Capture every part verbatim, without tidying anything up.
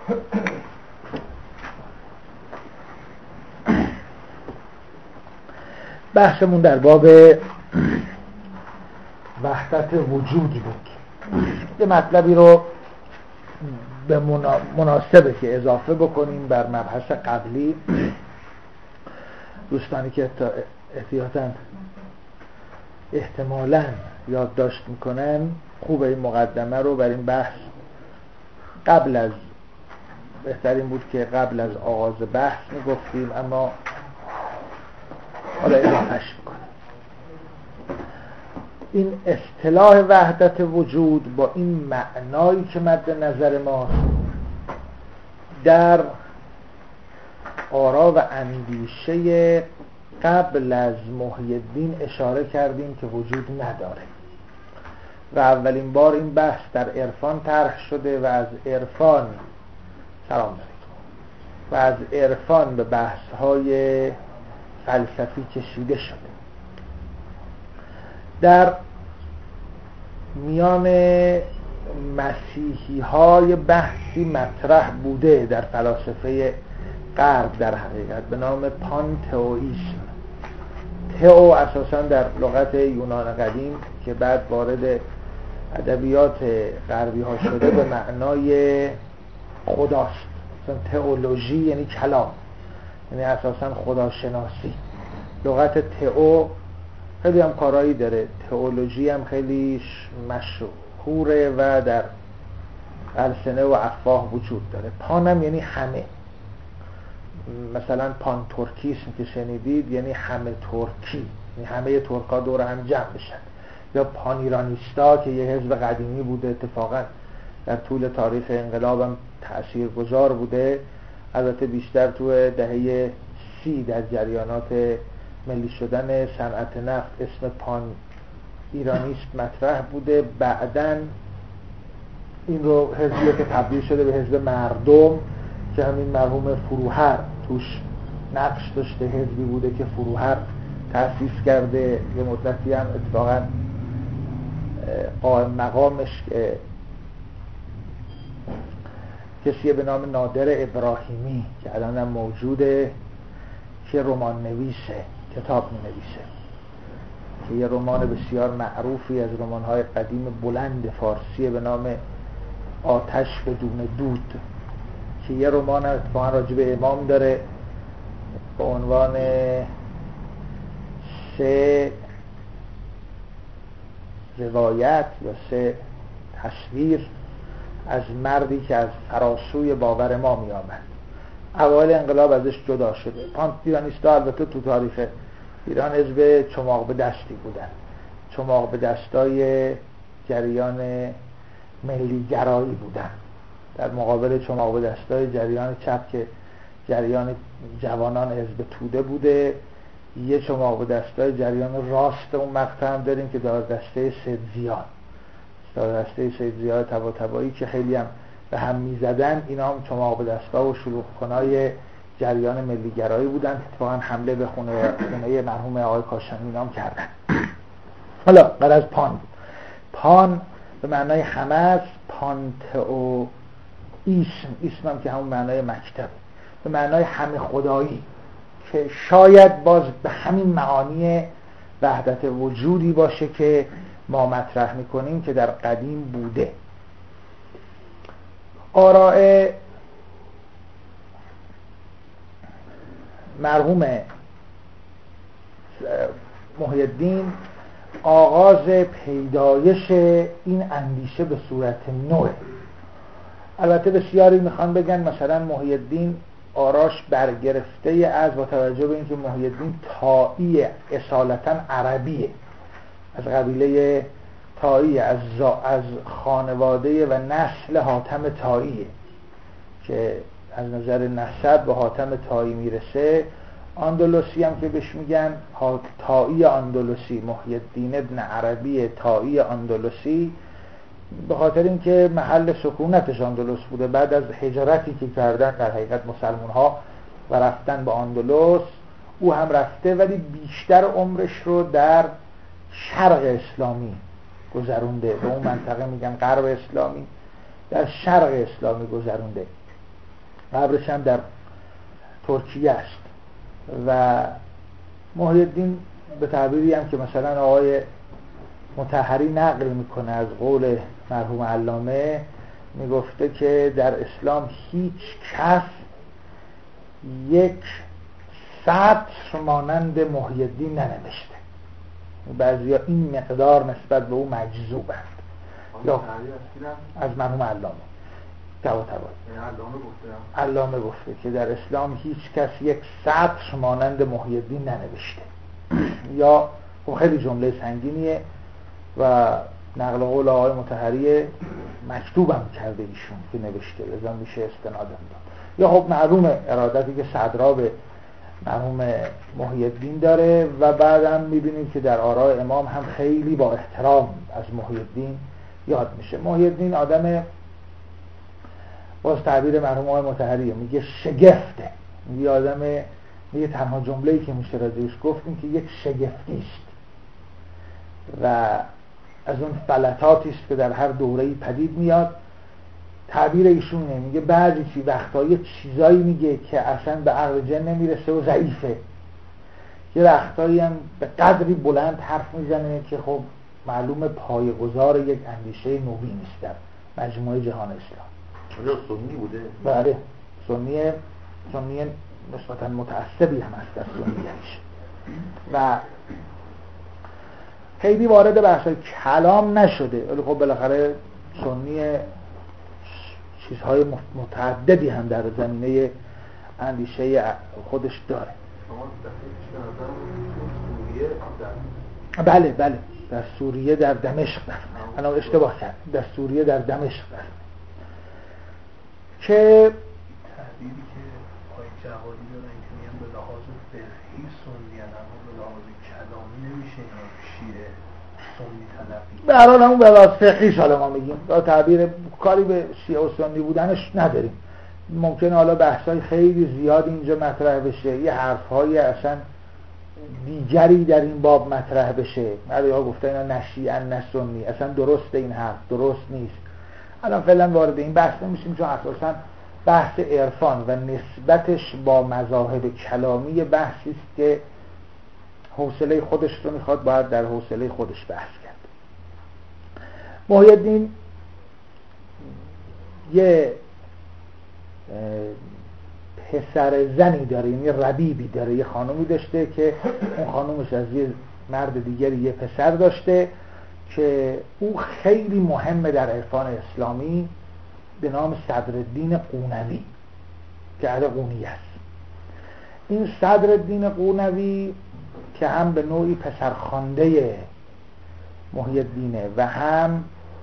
بحثمون در باب وحدت وجود بود. یه مطلبی رو به مناسبه که اضافه بکنیم بر مبحث قبلی. دوستانی که احتیاطاً احتمالاً یادداشت میکنن خوبه این مقدمه رو بر این بحث قبل از بهترین بود که قبل از آغاز بحث میگفتیم، اما حالا اضافهش میکنم. این اصطلاح وحدت وجود با این معنایی که مد نظر ماست در آرا و اندیشه قبل از محی الدین اشاره کردیم که وجود نداره و اولین بار این بحث در عرفان طرح شده و از عرفان سلام دارید و از عرفان به بحث‌های فلسفی کشیده شده. در میان مسیحی های بحثی مطرح بوده در فلاسفه غرب در حقیقت به نام پانتئوئیسم. تئو اساسا در لغت یونان قدیم که بعد وارد ادبیات غربی ها شده به معنای خداست. مثلا تئولوژی یعنی کلام، یعنی اساسا خداشناسی. لغت تئو خیلی هم کارایی داره، تئولوژی هم خیلی مشهوره و در السنه و افواه وجود داره. پان هم یعنی همه، مثلا پان ترکیسم که شنیدید یعنی همه ترکی، یعنی همه ترکا دور هم جمع بشن. یا پان ایرانیستا که یه حزب قدیمی بوده، اتفاقا در طول تاریخ انقلاب هم تأثیر گذار بوده، البته بیشتر تو دهه سی در جریانات ملی شدن صنعت نفت اسم پان ایرانیست مطرح بوده. بعدن این رو حزبی که تبدیل شده به حزب مردم که همین مرحوم فروهر توش نقش داشته، حزبی بوده که فروهر تأسیس کرده. یه مدتی هم اتفاقا قائم مقامش کسی به نام نادر ابراهیمی که الان هم موجوده که رمان نویسه، کتاب می نویسه، که یه رمان بسیار معروفی از رمان‌های قدیم بلند فارسی به نام آتش بدون دود، که یه رمان اتفاقا راجع به امام داره به عنوان سه روایت یا سه تصویر از مردی که از فراسوی باور ما می آمد. اوایل انقلاب ازش جدا شده. پانت ایرانیستا البته تو تاریخ ایران حزب چماق به دستی بودن، چماق به دستای جریان ملی گرایی بودن، در مقابل چماق به دستای جریان چپ که جریان جوانان حزب توده بوده. یه چماق به دستای جریان راست اون مقطع هم داریم که دار دسته سید زیاد، دار دسته سید زیاد طباطبایی که خیلی هم به هم می زدن. اینا هم چماق به دستا و شلوغ کنای جریان ملی گرایی بودن. اتفاقا حمله به خونه خونه مرحوم آقای کاشانی اینا هم کردن. حالا بعد از پان بود. پان به معنای همه است، پانتئو ایسم، ایسم هم که همون معنای مکتب، به معنای همه خدایی، که شاید باز به همین معانی وحدت وجودی باشه که ما مطرح میکنیم که در قدیم بوده. آراء مرحوم محی الدین آغاز پیدایش این اندیشه به صورت نوع. البته بسیاری میخوان بگن مثلا محی الدین آراش برگرفته از با توجه به اینکه محی الدین طائی اصالتا عربیه، از قبیله طائی، از, از خانواده و نسل حاتم طائیه که از نظر نسب به حاتم طائی میرسه. اندلسی هم که بهش میگن طائی اندلسی، محی الدین ابن عربی طائی اندلسی، به خاطر اینکه محل سکونتش اندلس بوده. بعد از هجرتی که کردن در حقیقت مسلمان ها و رفتن به اندلس، او هم رفته ولی بیشتر عمرش رو در شرق اسلامی گذرونده. به اون منطقه میگن غرب اسلامی، در شرق اسلامی گذرونده. قبرش هم در ترکیه است. و محی الدین به تعبیری هم که مثلا آقای مطهری نقل میکنه از قول مرحوم علامه، میگفته که در اسلام هیچ کس یک سطر مانند محی الدین ننوشته. بعضیا این مقدار نسبت به او مجذوبند. یا از مرحوم علامه تبا تبا علامه گفته که در اسلام هیچ کس یک سطر مانند محی الدین ننوشته. یا خیلی جمله سنگینیه و نقل قول آقای مطهری مکتوبم کرده ایشون که نوشته، لذا میشه استناد داد. یا خب معلومه ارادتی که صدرا به مرحوم محی الدین داره و بعدم میبینیم که در آراء امام هم خیلی با احترام از محی الدین یاد میشه. محی الدین آدم، باز تعبیر مرحوم آقای مطهری میگه شگفته، میگه آدم، میگه تنها جمله‌ای که میشه راجعش گفت این که یک شگفتی است و از اون فلتاتی است که در هر دوره‌ای پدید میاد. تعبیر ایشونه، میگه بعضی چی وقتا یه چیزایی میگه که اصلا به عقل جن نمیرسه و ضعیفه، یه وقتایی هم به قدری بلند حرف میزنه که خب معلومه پایه‌گذار یک اندیشه نوین است در مجموعه جهان اسلام. آیا سنی بوده؟ بله، سنی سنی نسبتا متعصبی هم هست در سنیش و خیلی وارد بحث کلام نشده، ولی خب بالاخره سنی چیزهای متعددی هم در زمینه اندیشه خودش داره. بله بله در سوریه در دمشق در انا اشتباه کرد در سوریه در دمشق در که تحلیلی که آقای جوادی دارن که میگن به لحاظ فقهی سنی ان، اما به لحاظ کلامی نمیشه اینا شیعه سنی تلقی. به هر حال همون به لحاظ فقهی حالا ما میگیم، با تعبیر کاری به شیعه و سنی بودنش نداریم. ممکنه حالا بحثای خیلی زیاد اینجا مطرح بشه، یه حرفهای اصلا دیگری در این باب مطرح بشه. بعضی ها گفتن اینا نه شیعه نه سنی، اصلا درست این حرف درست نیست. الان فعلا وارد این بحث نمیشیم چون اساسا بحث عرفان و نسبتش با مذاهب کلامی بحثی است که حوصله خودش رو میخواد، باید در حوصله خودش بحث کرد. محی الدین یه پسر زنی داره، یعنی ربیبی داره، یه خانومی داشته که اون خانومش از یه مرد دیگری یه پسر داشته که او خیلی مهمه در عرفان اسلامی به نام صدرالدین قونوی که اهل قونیه است. این صدرالدین قونوی که هم به نوعی پسرخوانده محی الدینه و هم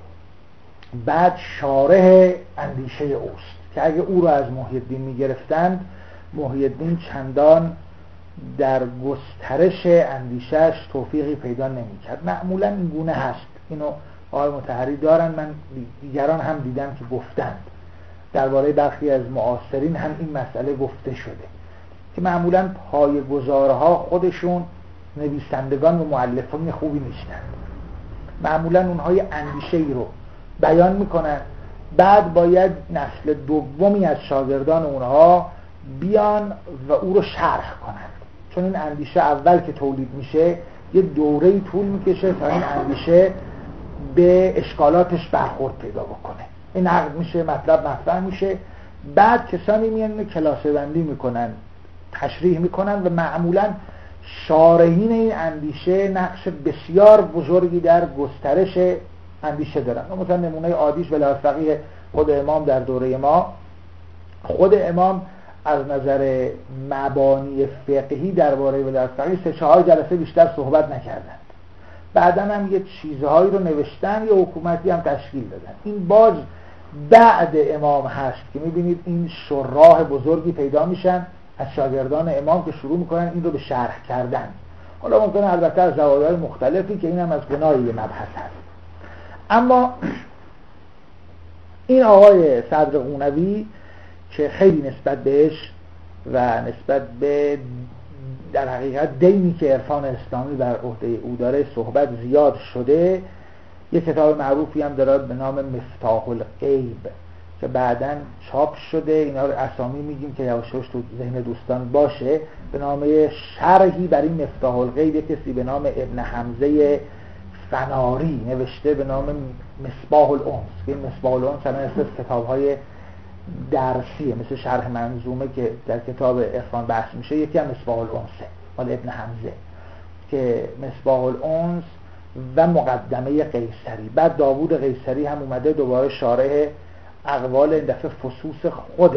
بعد شارح اندیشه اوست که اگه او رو از محی الدین میگرفتند، محی الدین چندان در گسترش اندیشهش توفیقی پیدا نمیکرد. معمولا این گونه هست، اینو آقای مطهری دارن، من دیگران هم دیدم که گفتند، درباره برخی از معاصرین هم این مسئله گفته شده که معمولا پایه‌گذارها خودشون نویسندگان و مؤلفان خوبی نیستند. معمولا اونها یه اندیشه‌ای رو بیان میکنن، بعد باید نسل دومی از شاگردان اونها بیان و او رو شرح کنند، چون این اندیشه اول که تولید میشه یه دوره‌ای طول میکشه تا این اندیشه به اشکالاتش برخورد پیدا بکنه، این نقد میشه، مطلب مطرح میشه، بعد کسانی میان کلاسه بندی میکنن، تشریح میکنن و معمولا شارحین این اندیشه نقش بسیار بزرگی در گسترش اندیشه دارن. مثلا نمونه عادیش ولایت فقیه خود امام در دوره ما، خود امام از نظر مبانی فقهی درباره ولایت فقیه سه چهار جلسه بیشتر صحبت نکردند، بعداً هم یه چیزهایی رو نوشتن، یه حکومتی هم تشکیل دادن. این باز بعد امام هست که میبینید این شراح بزرگی پیدا میشن از شاگردان امام که شروع میکنن این رو به شرح کردن. حالا ممکنه البته از زوایای مختلفی که این هم از گناه یه مبحث هست. اما این آقای صدر قونوی که خیلی نسبت بهش و نسبت به در حقیقت دینی که عرفان اسلامی بر عهده او داره صحبت زیاد شده، یک کتاب معروفی هم داره به نام مفتاح الغیب که بعداً چاپ شده، اینا رو اسامی میگیم که یواش یواش تو ذهن دوستان باشه، به نام شرحی بر این مفتاح الغیب کسی به نام ابن حمزه فناری نوشته به نام مصباح الانس. که این مصباح الانس هم از کتاب‌های درسیه، مثل شرح منظومه که در کتاب عرفان بحث میشه، یکی هم مصباح الانسه مال ابن حمزه که مصباح الانس و مقدمه قیصری. بعد داوود قیصری هم اومده دوباره شارح اقوال این دفعه فصوص خود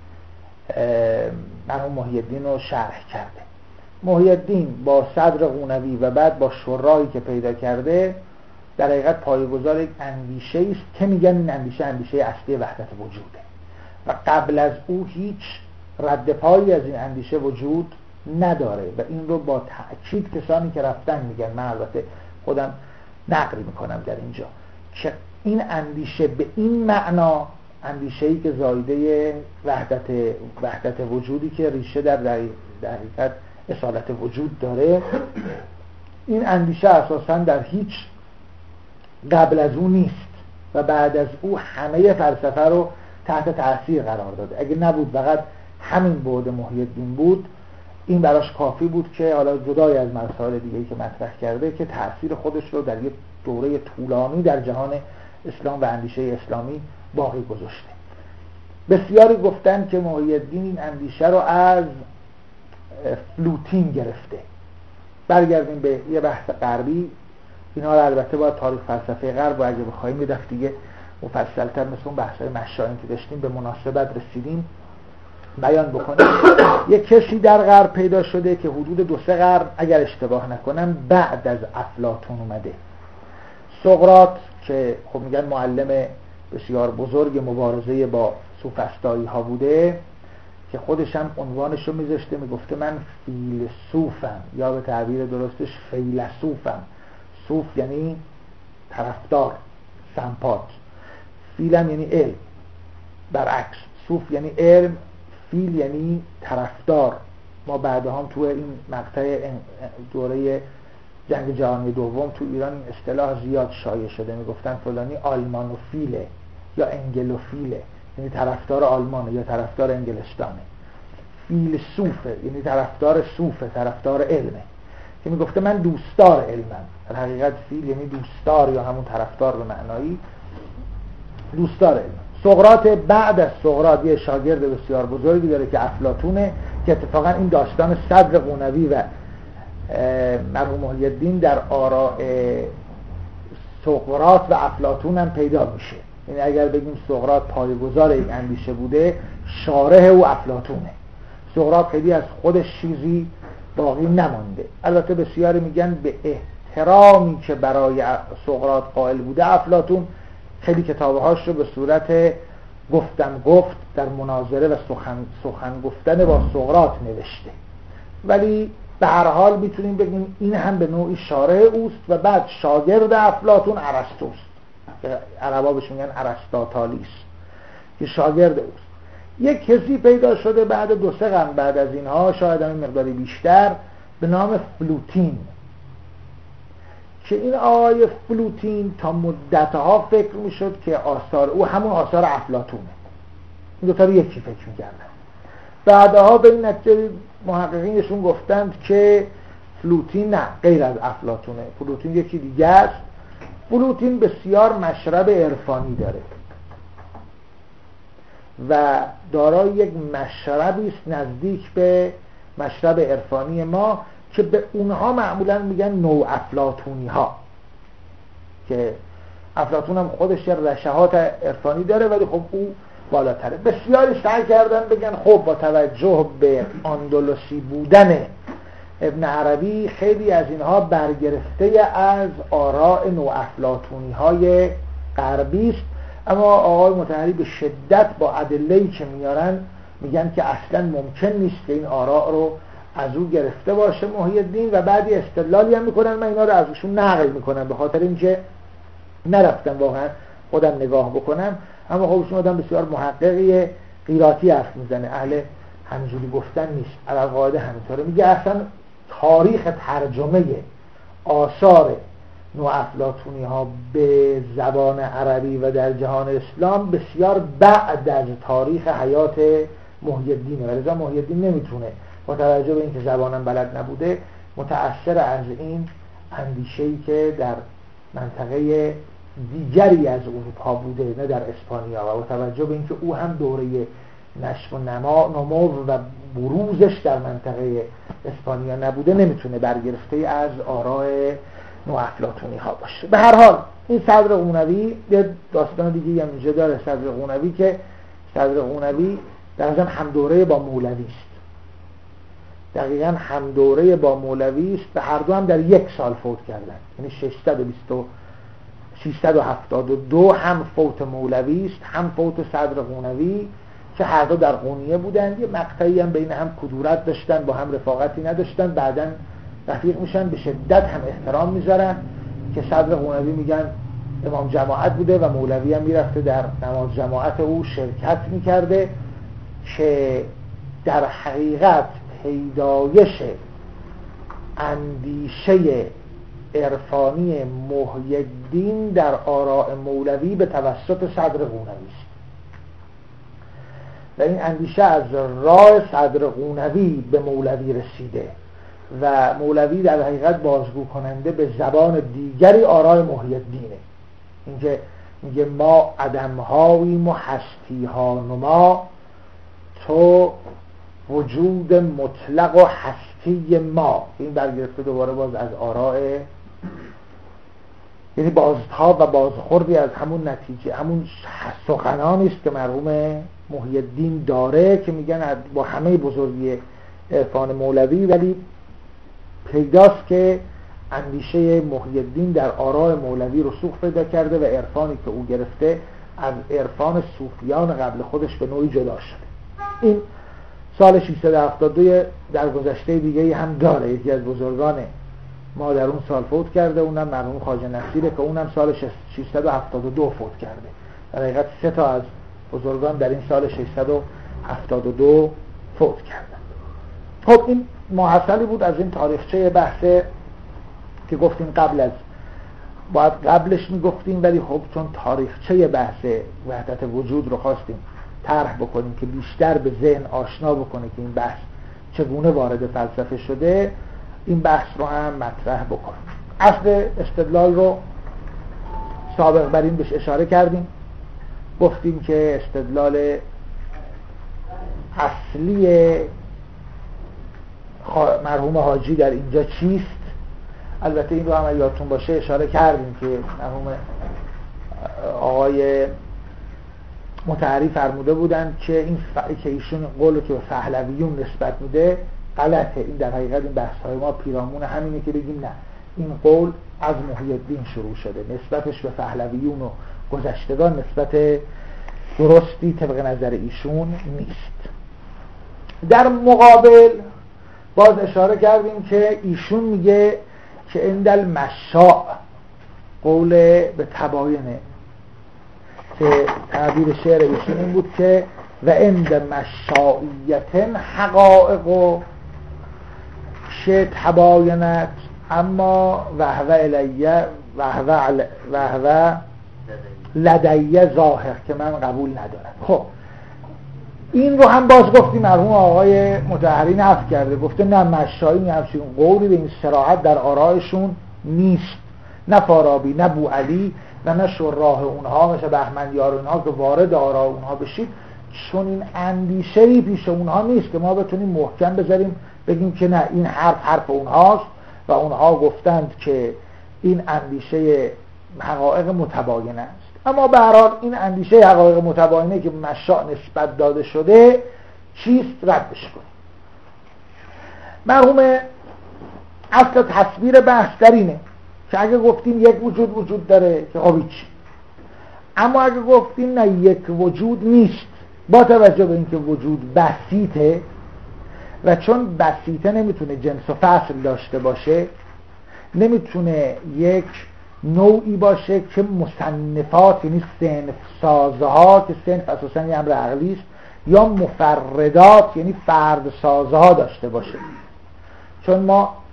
مرحوم محی الدین رو شرح کرده. محی الدین با صدر قونوی و بعد با شراحی که پیدا کرده در حقیقت پایه‌گذار یک اندیشه است که میگن این اندیشه اندیشه اصلی وحدت وجوده و قبل از او هیچ رد پایی از این اندیشه وجود نداره و این رو با تأکید کسانی که رفتن میگن، من البته خودم نقل میکنم در اینجا، که این اندیشه به این معنا اندیشه‌ای که زایده وحدت وحدت وجودی که ریشه در در حقیقت اصالت وجود داره، این اندیشه اساساً در هیچ قبل از او نیست و بعد از او همه فلسفه رو تحت تأثیر قرار داده. اگه نبود فقط همین بعد محی الدین بود، این براش کافی بود که حالا جدای از مسائل دیگه‌ای که مطرح کرده که تأثیر خودش رو در یک دوره طولانی در جهان اسلام و اندیشه اسلامی باقی گذاشته. بسیاری گفتن که محی الدین این اندیشه رو از فلوتین گرفته. برگردیم به یه بحث غربی، اینا رو البته باید تاریخ فلسفه غرب و اگه بخوایم یه دفعه دیگه مفصل‌تر مثل اون بحث‌های مشایخ که داشتیم به مناسبت رسیدیم بیان بکنیم. یک کسی در غرب پیدا شده که حدود دو سه قرن اگر اشتباه نکنم بعد از افلاطون اومده. سقراط که خب میگن معلم بسیار بزرگ مبارزه با سوفسطایی ها بوده، که خودش هم عنوانش رو میذاشته، میگفته من فیلسوفم یا به تعبیر درستش فیلسوفم. صوف یعنی طرفدار، سمپات، فیلم یعنی علم، برعکس صوف یعنی علم، فیل یعنی طرفدار. ما بعدا هم تو این مقطع دوره جنگ جهانی دوم تو ایران این اصطلاح زیاد شایع شده، میگفتن فلانی آلمانوفیله یا انگلوفیله، یعنی طرفدار آلمانه یا طرفدار انگلستانه. فیلسوفه یعنی طرفدار صوفه، طرفدار علمه، که میگفته من دوستدار علمم. در حقیقت فیل یعنی دوستدار یا همون طرفدار به معنایی دوستدار علم. سقراط بعد از سقراط یه شاگرد بسیار بزرگی داره که افلاطونه، که اتفاقا این داستان صدر قونوی و مرحوم محی الدین در آراء سقراط و افلاطون هم پیدا میشه. یعنی اگر بگیم سقراط پایه‌گذار این اندیشه بوده، شارح او افلاطونه. سقراط خیلی از خودش چیزی باقی نمانده. البته بسیاری میگن به احترامی که برای سقراط قائل بوده افلاطون خیلی کتابهاش رو به صورت گفتم گفت در مناظره و سخن, سخن گفتن با سقراط نوشته، ولی به هر حال میتونیم بگیم این هم به نوعی شارح اوست و بعد شاگرد افلاطون ارسطوست که عربا بهش میگن ارسطاطالیس، که شاگرد اوست. یک کسی پیدا شده بعد دو سه قرن بعد از اینها، شاید هم مقداری بیشتر، به نام فلوتین، که این آقای فلوتین تا مدتها فکر میشد که آثار او همون آثار افلاطونه. این دو تا رو یکی فکر میکردن. بعدها به این نتیجه محققینشون گفتند که فلوتین نه، غیر از افلاطونه، فلوتین یکی دیگه است. فلوتین بسیار مشرب عرفانی داره و دارای یک مشربی است نزدیک به مشرب عرفانی ما که به اونها معمولا میگن نو افلاطونی ها، که افلاطون هم خودش رشحات عرفانی داره ولی خب او بالاتره. بسیاری سعی کردن بگن خب با توجه به اندلسی بودن ابن عربی خیلی از اینها برگرفته از آراء نو افلاطونی های غربی است، اما آقای مطهری به شدت با ادله‌ای که میارن میگن که اصلا ممکن نیست که این آراء رو از او گرفته باشه محی الدین، و بعدی استدلالی هم میکنن. من اینا رو از اوشون نقل میکنم به خاطر اینکه نرفتم واقعا خودم نگاه بکنم، اما خب ایشون آدم بسیار محققی، قیراتی حرف میزنه، اهل همجوری گفتن نیست. علاوه همینطوره میگه اصلا تاریخ ترجمه آثار نوافلاطونی ها به زبان عربی و در جهان اسلام بسیار بعد از تاریخ حیات محی الدینه، و لذا محی الدین نمیتونه با توجه به اینکه زبانم بلد نبوده متأثر از این اندیشه‌ای که در منطقه دیگری از اروپا بوده، نه در اسپانیا، و با توجه به اینکه او هم دوره نشو و نما نمو و بروزش در منطقه اسپانیا نبوده، نمیتونه برگرفته از آراء نوافلاطونی ها باشه. به هر حال این صدر قونوی یه داستان دیگه هم اینجا داره. صدر قونوی که صدر قونوی در ضمن هم دوره با مولوی است، دقیقاً هم دوره با مولوی است و هر دو هم در یک سال فوت کردن، یعنی ششصد و هفتاد و دو هم فوت مولوی است هم فوت صدر قونوی، که هر دو در قونیه بودند. یه مقطعی هم بین هم کدورت داشتن، با هم رفاقتی نداشتن، بعداً رفیق میشن، به شدت هم احترام میذارن، که صدر قونوی میگن امام جماعت بوده و مولوی هم میرفته در نماز جماعت او شرکت میکرده، که در حقیقت پیدایش اندیشه عرفانی محی الدین در آراء مولوی به توسط صدر قونوی است و این اندیشه از راه صدر قونوی به مولوی رسیده و مولوی در حقیقت بازگو کننده به زبان دیگری آراء محی الدینه. اینکه میگه ما عدم‌هاییم و هستی‌ها نما، تو وجود مطلق و هستی ما. این برگرفته دوباره باز از آراء، یعنی بازتاب و بازخوردی از همون نتیجه، همون سخنانی است که مرحوم محی الدین داره، که میگن با همه بزرگی عرفان مولوی ولی پیداست که اندیشه محی الدین در آراء مولوی رسوخ پیدا کرده و عرفانی که او گرفته از عرفان صوفیان قبل خودش به نوعی جدا شده. این سال ششصد و هفتاد و دو در گذشته دیگه هم داره، یکی از بزرگان ما در اون سال فوت کرده، اونم مرحوم خواجه نصیره که اونم سال ششصد و هفتاد و دو فوت کرده. در حقیقت سه تا از بزرگان در این سال ششصد و هفتاد و دو فوت کردن. خب این محصلی بود از این تاریخچه بحثه که گفتیم قبل از باید قبلش میگفتیم، ولی خب چون تاریخچه بحث وحدت وجود رو خواستیم طرح بکنیم که بیشتر به ذهن آشنا بکنه که این بحث چگونه وارد فلسفه شده، این بحث رو هم مطرح بکنیم. اصل استدلال رو سابق بر این بهش اشاره کردیم، گفتیم که استدلال اصلی مرحوم حاجی در اینجا چیست. البته این رو هم یادتون باشه اشاره کردیم که مرحوم آقای مطهری فرموده بودن که این ف... که ایشون قول که به پهلویون نسبت میده غلطه. این در حقیقت این بحث های ما پیرامون همینه که بگیم نه، این قول از محی الدین شروع شده، نسبتش به پهلویون و گذشتگان نسبت درستی طبق نظر ایشون نیست. در مقابل باز اشاره کردیم که ایشون میگه که اندل مشاع قول به تباینه، که تعبیر شعر ایشون این بود که و اند مشاعیتن حقائق و شه تباینت اما وهو الیه وهو وهو لدیه ظاهر، که من قبول ندارم. خب این رو هم باز گفتیم مرحوم آقای مطهری نفی کرده، گفته نه مشاعی همچین قولی به این صراحت در آرایشون نیست، نه فارابی نه بوعلی و نه شراه اونها مثل بهمنیار اونها که وارد آراء اونها بشید، چون این اندیشه‌ای پیش اونها نیست که ما بتونیم محکم بذاریم بگیم که نه این حرف حرف اونهاست و اونها گفتند که این اندیشه حقایق متباینه است. اما به هر حال این اندیشه حقایق متباینه که مشاع نسبت داده شده چیست ردش کنیم. مرحوم اصل تصویر بحث در اینه که اگه گفتیم یک وجود وجود داره که خب هیچ، اما اگه گفتیم نه یک وجود نیست، با توجه به اینکه وجود بسیطه و چون بسیطه نمیتونه جنس و فصل داشته باشه، نمیتونه یک نوعی باشه که مصنفات یعنی صنف سازها که صنف اساسا یه امر عقلی است، یا مفردات یعنی فرد سازها داشته باشه. چون ما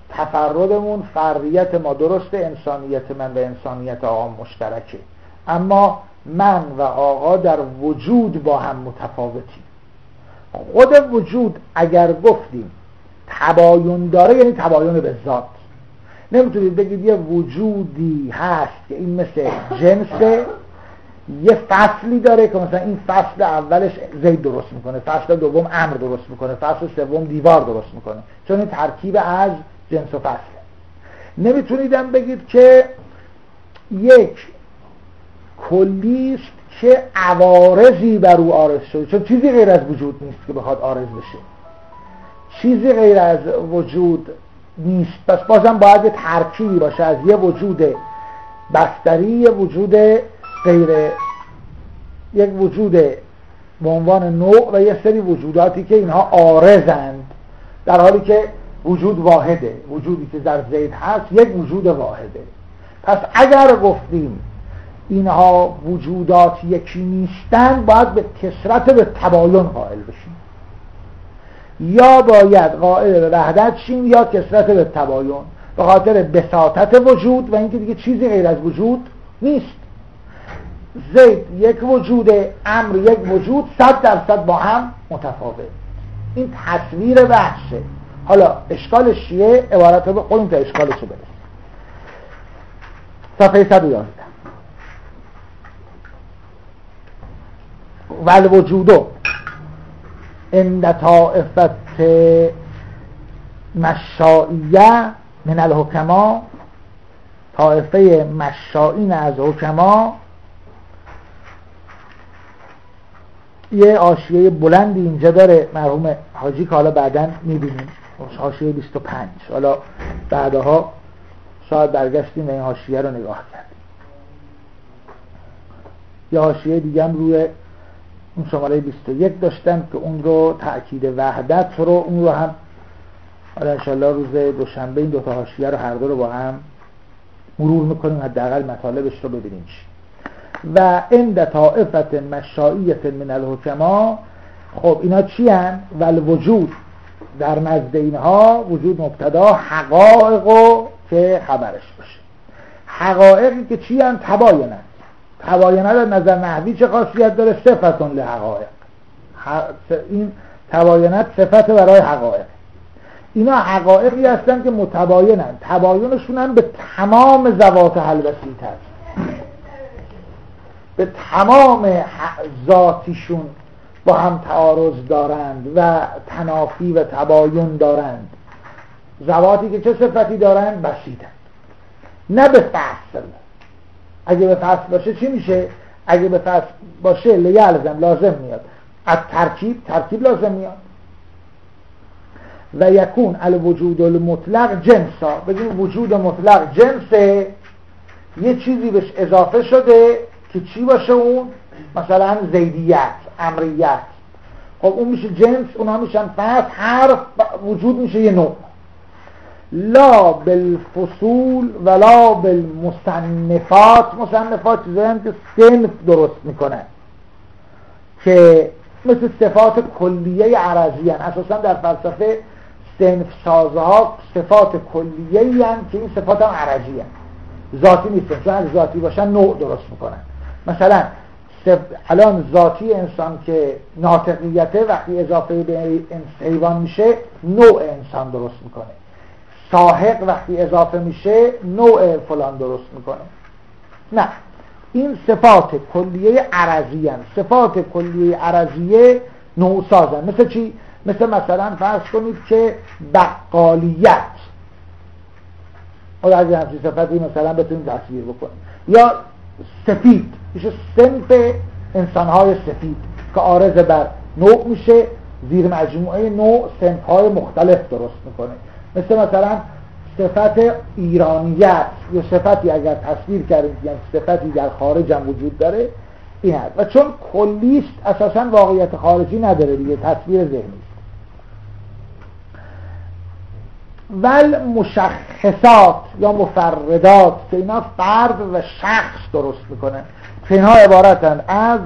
تفردمون، فردیت ما درسته، انسانیت من و انسانیت آقا مشترکه، اما من و آقا در وجود با هم متفاوتیم. خود وجود اگر گفتیم تباین داره یعنی تباین به ذات. نمیتونید بگید یه وجودی هست که این مثل جنسه، یه فصلی داره که مثلا این فصل اولش زید درست میکنه، فصل دوم امر درست میکنه، فصل سوم دیوار درست میکنه، چون این ترکیب از جنس و فصله. نمیتونیدم بگید که یک کلیست که عوارضی بر او عارض شده، چون چیزی غیر از وجود نیست که بخواد عارض بشه، چیزی غیر از وجود نیست، پس بازم باید یه ترکیبی باشه از یه وجود بستری، یه وجود غیر، یک وجود به عنوان نوع و یه سری وجوداتی که اینها عارضند، در حالی که وجود واحده. وجودی که در زید هست یک وجود واحده. پس اگر گفتیم اینها وجودات یکی نیستند، باید به کثرت به تباین قائل بشیم، یا باید قائل به وحدت شیم یا کثرت به تباین، به خاطر بساطت وجود و اینکه دیگه چیزی غیر از وجود نیست. زید یک وجود، امر یک وجود، صد درصد با هم متفاوت. این تصویر بحثه. حالا اشکالش چیه؟ عبارت رو بخونیم تا اشکالش رو برسیم. صفحه صد و یازده. والوجودو عند طائفت مشائیه من الحکما، طائفه مشائین از حکما، یه حاشیه بلندی اینجا داره مرحوم حاجی که حالا بعداً میبینیم، حاشیه بیست و پنج. حالا بعدها شاید برگشتیم و این حاشیه رو نگاه کردیم. یه حاشیه دیگه هم روی اون شماره بیست و یک داشتم که اون رو تأکید وحدت رو، اون رو هم حالا انشالله روز دوشنبه این دوتا حاشیه رو هر دو رو با هم مرور میکنیم، حداقل مطالبش رو ببینیم چی. و عند طائفت مشائیه من الحکما، خب اینا چی هن؟ والوجود در نزد اینها وجود مبتدا، حقایقو که خبرش باشه. حقایقی که چی هن؟ تباینن. تباینه در نظر نحوی چه خاصیت داره؟ صفتون لحقایق. این تباینت صفت برای حقایق. اینا حقایقی هستن که متباینن، تباینشون هم به تمام ذوات البسیط هست، به تمام ذاتیشون با هم تعارض دارند و تنافی و تباین دارند. ذواتی که چه صفتی دارند؟ بسیطند، نه به فصل. اگه به فصل باشه چی میشه؟ اگه به فصل باشه لیلزم لازم میاد، از ترکیب ترکیب لازم میاد. و یکون الوجود المطلق جنسا، بگیم وجود مطلق جنسه، یه چیزی بهش اضافه شده که چی باشه؟ اون مثلا زیدیت، امریت، خب اون میشه جنس، اونها میشن فصل، هر وجود میشه یه نوع. لا بالفصول ولا بالمصنفات، مصنفات چیزایی که صنف درست میکنن که مثل صفات کلیه عرضی هن. اساسا در فلسفه صنف سازها صفات کلیه هن که این صفات هم عرضی هن، ذاتی نیستن، چون اگه ذاتی باشن نوع درست میکنن. مثلا الان ذاتی انسان که ناطقیته وقتی اضافه به حیوان میشه نوع انسان درست میکنه، ساحق وقتی اضافه میشه نوع فلان درست میکنه. نه، این صفات کلیه عرضی هستند. صفات کلیه عرضیه نوع سازن. مثل چی؟ مثل مثلا فرض کنید که بقالیت، حالا از همچین صفتی مثلا بتونید تصویر بکنید، یا سفید، میشه صنف انسانهای سفید که عارض بر نوع میشه، زیر مجموعه نوع صنفهای مختلف درست میکنه. مثل مثلا صفت ایرانیت، یا صفتی اگر تصویر کردیم یعنی صفتی در خارج هم وجود داره، این هست. و چون کلیست اساسا واقعیت خارجی نداره دیگه، تصویر ذهنی. ول مشخصات یا مفردات که اینا فرد و شخص درست میکنه، که اینها عبارتن از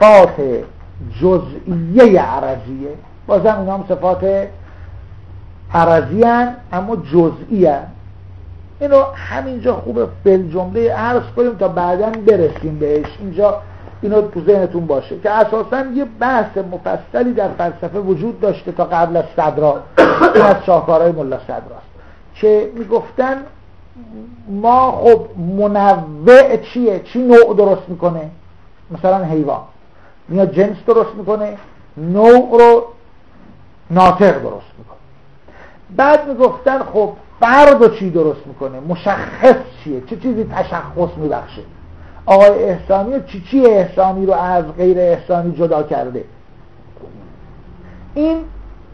صفات جزئیه عرضیه، بازم اینا هم صفات عرضی هن اما جزئی هن. اینو همینجا خوبه فل جمله عرض کنیم تا بعداً برسیم بهش. اینجا اینو تو ذهنتون باشه که اساساً یه بحث مفصلی در فلسفه وجود داشته تا قبل از صدرا. این از شاهکارهای ملا صدراست که میگفتن ما خب منوع چیه؟ چی نوع درست میکنه؟ مثلا حیوان میاد جنس درست میکنه، نوع رو ناطق درست میکنه. بعد میگفتن خب فرد رو چی درست میکنه؟ مشخص چیه؟ چه چیزی تشخص میبخشه؟ آقای احسانی چی چی احسانی رو از غیر احسانی جدا کرده؟ این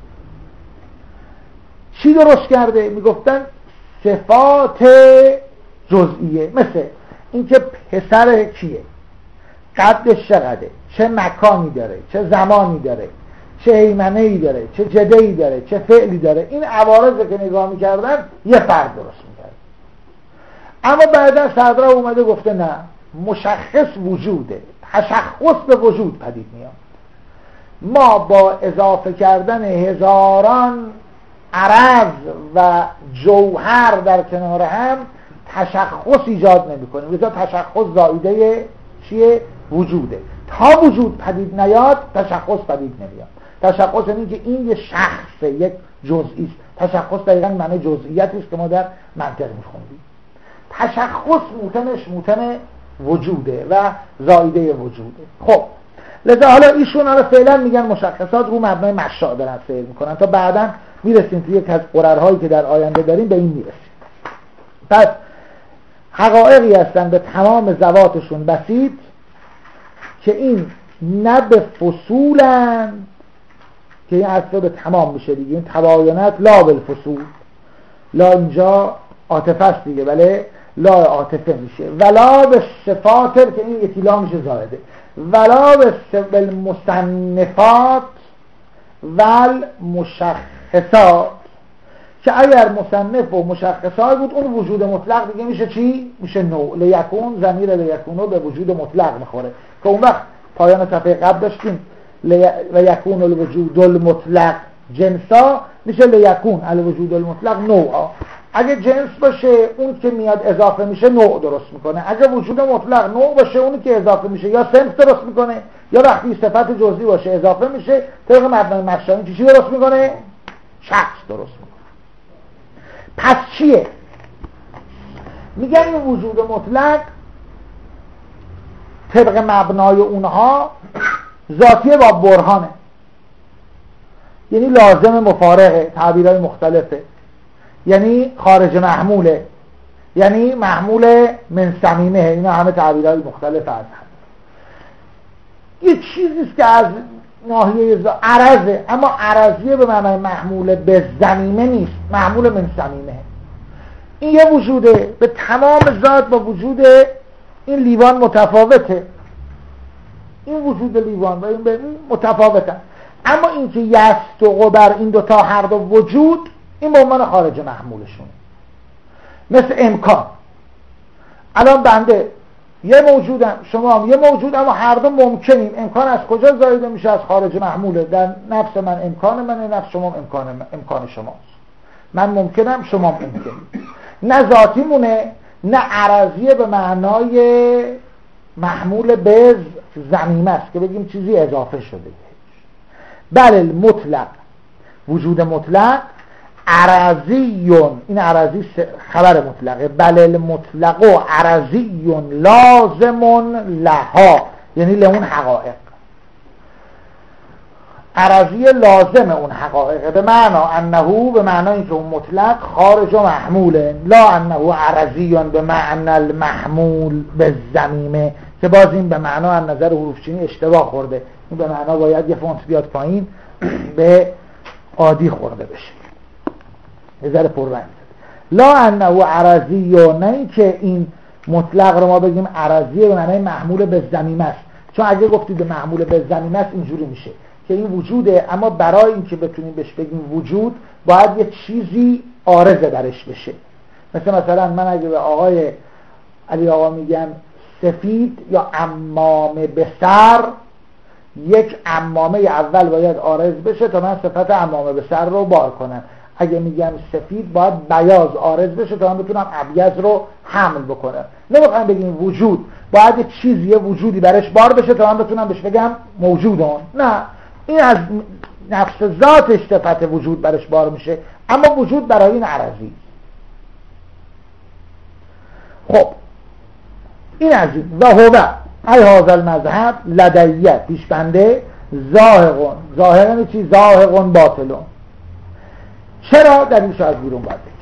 چی درست کرده؟ میگفتن صفات جزئیه، مثل اینکه پسر کیه، قدش چقدره، چه مکانی داره، چه زمانی داره، چه هیمنه‌ای داره، چه جده‌ای داره، چه فعلی داره. این عوارض که نگاه میکردن یه فرد درست میکرد. اما بعدا صدرا اومده گفته نه، مشخص وجوده، تشخص به وجود پدید میاد. ما با اضافه کردن هزاران عرض و جوهر در کنار هم تشخص ایجاد نمی کنیم. لذا تشخص زائیده چیه؟ وجوده. تا وجود پدید نیاد تشخص پدید نمیاد. تشخص یعنی که این یه شخصه، یک جزئی است. تشخص دقیقاً معنی جزئیاتی است که ما در منطق میخوندیم. تشخص موتنش موتن وجوده و زائیده وجوده. خب لذا حالا ایشون حالا فعلا میگن مشخصات رو مبنای مشاع دارن فعل میکنن تا بعداً میرسیم توی یک از قررهایی که در آینده داریم به این میرسیم. پس حقایقی هستن به تمام ذواتشون بسیط که این نه به فصولن که این اصلا به تمام میشه دیگه. این تباینت لا بالفصول، لا اینجا عاطفه است دیگه، بله لا عاطفه میشه، ولا به صفات که این یکی لا میشه زائده، ولا به المصنفات ول مشخصات که اگر مصنف و مشخصات بود اون وجود مطلق دیگه میشه چی؟ میشه نوع. لیکون ضمیر لیکونو به وجود مطلق میخوره که اون وقت پایان صفحه قبل داشتیم لیکون الوجود المطلق جنسا، میشه لیکون الوجود المطلق نوعا. اگه جنس باشه اون که میاد اضافه میشه نوع درست میکنه. اگه وجود مطلق نوع باشه اونی که اضافه میشه یا صنف درست میکنه یا وقتی صفت جزئی باشه اضافه میشه طبق مبنای مشامی چی درست میکنه؟ شخص درست میکنه. پس چیه؟ میگن این وجود مطلق طبق مبنای اونها ذاتیه با برهانه، یعنی لازم مفارقه، تعبیرهای مختلفه، یعنی خارج محموله، یعنی محمول من صمیمه. اینا همه تعبیرهای مختلف هست. یه چیزیست که از ناحیه عرضه، اما عرضیه به معنای محمول به ضمیمه نیست، محمول من صمیمه. این یه وجوده به تمام ذات با وجود این لیوان متفاوته. این وجود لیوان و این به این متفاوتن. اما این که یستقو بر این دوتا هر دو وجود، این به عنوان خارج محمولشونه. مثل امکان. الان بنده یه موجودم، شما هم یه موجود، اما هر دو ممکنیم. امکان از کجا زایده میشه؟ از خارج محموله. در نفس من امکان منه، نفس شما امکان من، امکان شماست. من ممکنم، شما ممکنیم. نه ذاتی مونه نه عرضیه به معنای محمول به ضمیمه است که بگیم چیزی اضافه شده. بله المطلق، وجود مطلق عرضیون، این عرضی خبر مطلقه. بله المطلق و عرضیون لازمون لها، یعنی لون حقائق، عرضی لازم اون حقائق، به معنا انه، به معنی اینکه اون مطلق خارج و محموله، لا انه عرضیون به معنی المحمول به ضمیمه که باز این به معنا از نظر حروف چینی اشتباه خورده. این به معنا باید یه فونت بیاد پایین به عادی خورده بشه، یه ذره پررنگ. لا انه عرضیون، نه این که این مطلق رو ما بگیم عرضیه به معنی محمول به ضمیمه است، چون اگه گفتید محمول به ضمیمه است اینجوری میشه که این وجوده، اما برای اینکه بتونیم بهش بگیم وجود باید یه چیزی عارضه درش بشه. مثل مثلا من اگه به آقای علی آقا میگم سفید یا عمامه به سر، یک عمامه اول باید عارض بشه تا من صفت عمامه به سر رو بار کنم. اگه میگم سفید باید بیاض عارض بشه تا من بتونم ابیض رو حمل بکنم. نمیخوام بگیم وجود باید یه چیزی یه وجودی برش بار بشه تا من بتونم بهش بگم موجودون. نه، این از نفس ذاتش صفت وجود برش بار میشه، اما وجود برای این عرضی. خب این از این. و هو ای هذا المذهب لدیه پیش بنده زاهقون. ظاهر یعنی چی؟ زاهقون باطلون. چرا؟ دلیلش از بیرون باید بگیم.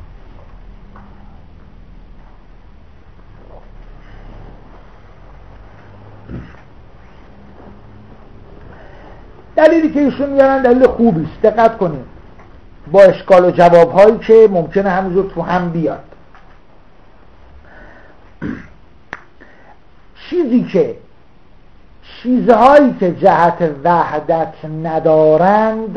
دلیلی که ایشون میارن دلیل خوبی است. دقت کنید با اشکال و جواب هایی که ممکنه همونجور تو هم بیاد. چیزی که چیزهایی که جهت وحدت ندارند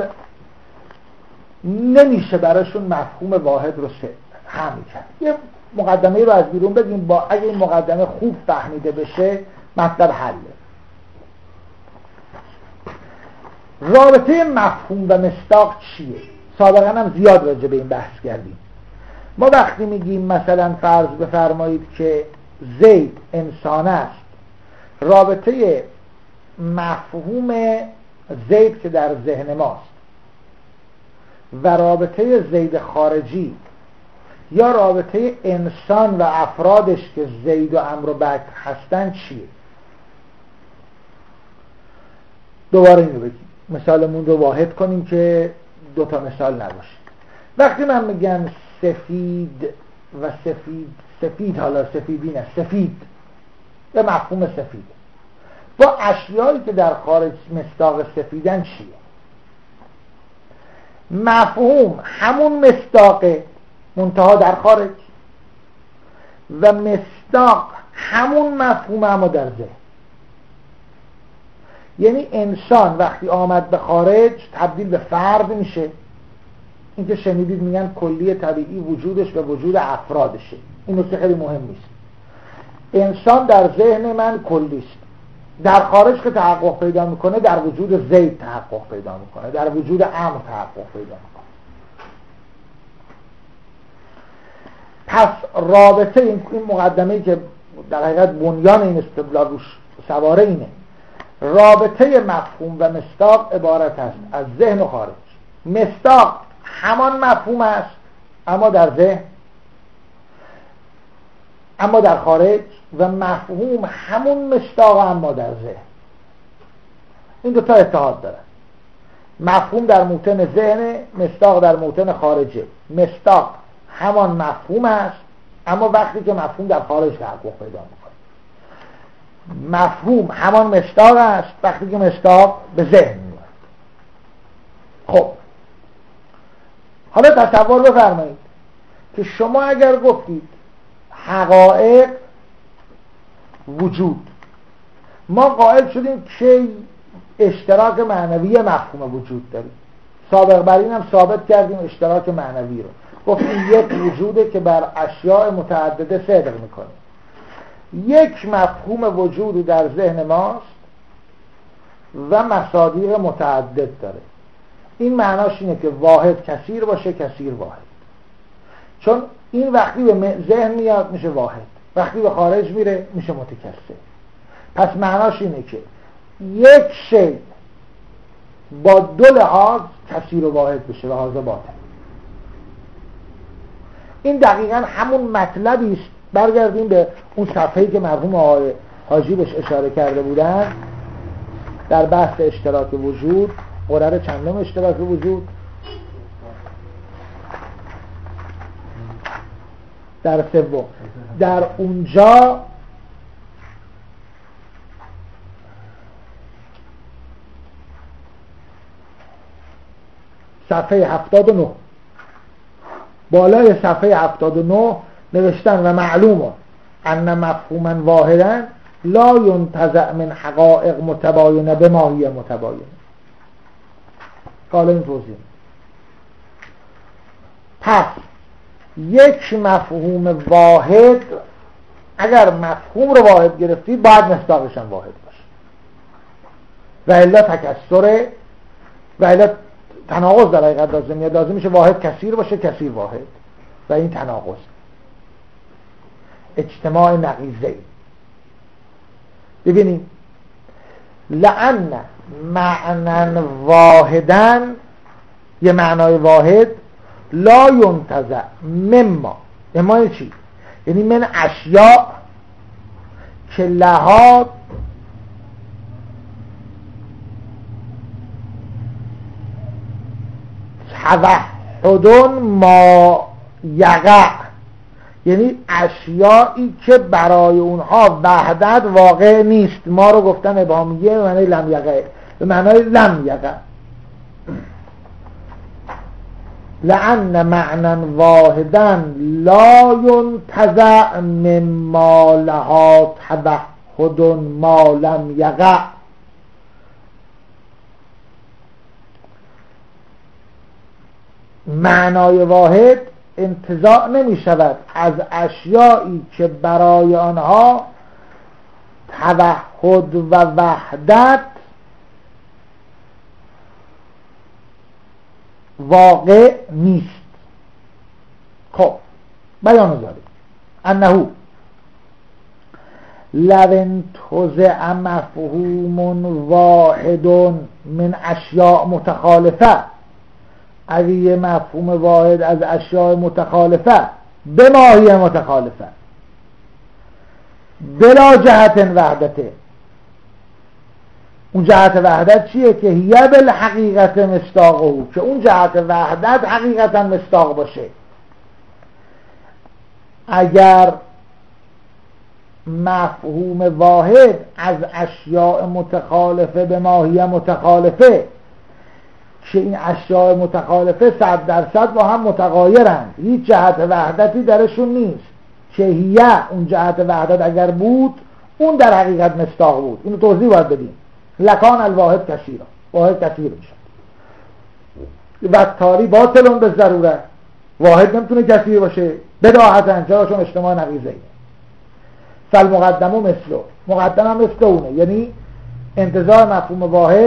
نمیشه براشون مفهوم واحد رو حمل کرد. یه مقدمه رو از بیرون بگیم، با اگه این مقدمه خوب فهمیده بشه مطلب حله. رابطه مفهوم و مصداق چیه؟ سابقا هم زیاد راجع به این بحث کردیم. ما وقتی میگیم مثلا فرض بفرمایید که زید انسان است، رابطه مفهوم زید که در ذهن ماست و رابطه زید خارجی یا رابطه انسان و افرادش که زید و عمرو و بکر هستن چیه؟ دوباره اینو بگیم، مثالمون رو واحد کنیم که دوتا مثال نباشه. وقتی من میگم سفید و سفید سفید حالا سفیدی نه سفید به مفهوم سفید با اشیایی که در خارج مصداق سفیدن چیه؟ مفهوم همون مصداق منتها در خارج و مصداق همون مفهوم اما در ذهن. یعنی انسان وقتی آمد به خارج تبدیل به فرد میشه. این که شنیدید میگن کلی طبیعی وجودش به وجود افرادشه، این نکته خیلی مهم نیست. انسان در ذهن من کلیست، در خارج که تحقق پیدا میکنه در وجود زید تحقق پیدا میکنه، در وجود عمرو تحقق پیدا میکنه. پس رابطه این مقدمه‌ای که در حقیقت بنیان این استدلال روش سواره اینه، رابطه مفهوم و مصداق عبارت است از ذهن و خارج. مصداق همان مفهوم است اما در ذهن، اما در خارج، و مفهوم همون مصداق اما در ذهن. این دو تا اتحاد دارن. مفهوم در موطن ذهن، مصداق در موطن خارجه. مصداق همان مفهوم است اما وقتی که مفهوم در خارج تحقق پیدا میکنه. مفهوم همان مصداق است وقتی که مصداق به ذهن میاد. خب حالا تصور بفرمایید که شما اگر گفتید حقایق وجود، ما قائل شدیم که اشتراک معنوی مفهوم وجود داریم. سابق بر این هم ثابت کردیم اشتراک معنوی رو. گفتیم یک وجوده که بر اشیاء متعدده صدق میکنه. یک مفهوم وجودی در ذهن ماست و مصادیق متعدد داره. این معناش اینه که واحد کثیر باشه، کثیر واحد. چون این وقتی به ذهن میاد میشه واحد، وقتی به خارج میره میشه متکثر. پس معناش اینه که یک شی با دو لحاظ کثیر و واحد بشه، لحاظ باطن. این دقیقا همون مطلبی است. برگردیم به اون صفحه‌ای که مرحوم آقای حاجی بهش اشاره کرده بودن در بحث اشتراک وجود. قرار چندم اشتراک وجود؟ در سوم. در اونجا صفحه هفتاد و نه، بالای صفحه هفتاد و نه نوشتن و معلومه ان مفهوما واحدا لا ينتزع من حقائق متباینه به ماهی متباینه. حالا این توضیح. پس یک مفهوم واحد اگر مفهوم رو واحد گرفتی باید مصداقش هم واحد باشه، و الا تکثره، و الا تناقض در حقیقت لازم میاد. لازم میشه واحد کثیر باشه، کثیر واحد، و این تناقض، اجتماع نقیضه. ببینیم لأن معنی واحدن، یه معنای واحد، لا ینتزع مما، اما چی؟ یعنی من اشیاء که لها توحد ما یقع، یعنی اشیایی که برای اونها وحدت واقع نیست. ما رو گفتن ابهامیه به معنی لم یقع، به معنای لم یقع. لأن معنی واحدا لا ینتزع مما لها توحد ما لم یقع. معنای واحد انتزاع نمی شود از اشیایی که برای آنها توحد و وحدت واقع نیست. خب بیان ذلك انه لو انتزع مفهوم واحد من اشیاء متخالفه، اگه یه مفهوم واحد از اشیاء متخالفه به ماهی متخالفه بلا جهت وحدته، اون جهت وحدت چیه؟ که هی بالحقیقت مصداقه، که اون جهت وحدت حقیقتا مصداق باشه. اگر مفهوم واحد از اشیاء متخالفه به ماهی متخالفه، که این اشیاء متخالفه صد درصد با هم متغایرند، هیچ جهت وحدتی درشون نیست، که هی اون جهت وحدت اگر بود اون در حقیقت مصداق بود. اینو توضیح باید بدیم. لکان الواحد کثیرا، واحد کثیر میشه. و تاری باطلون به ضروره، واحد نمیتونه کثیر باشه بداهتا، چرا؟ چون اجتماع نقیضه ای. فالمقدمه مثلو، مقدم هم مثل اونه، یعنی انتزاع مفهوم واحد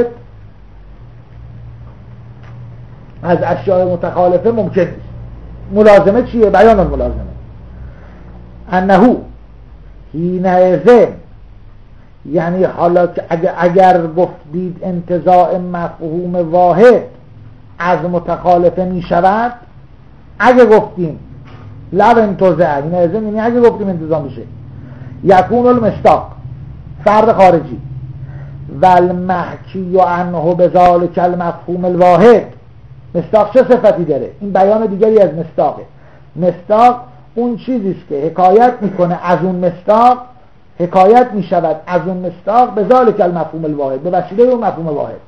از اشیاء متخالفه ممکن نیست. ملازمه چیه؟ بیان الملازمه انه حینئذ، یعنی حالا که اگر, اگر گفتید انتزاع مفهوم واحد از متخالفه می شود، اگه گفتیم لو انتزاع، حینئذ یعنی اگه گفتیم انتزاع میشه، یکون المصداق فرد خارجی و المحکی عنه بذالک المفهوم الواحد. مصداق چه صفتی داره؟ این بیان دیگری از مصداقه. مصداق اون چیزیست که حکایت میکنه از اون مصداق، حکایت میشود از اون مصداق به ذالک المفهوم الواحد، به وسیله اون مفهوم واحد.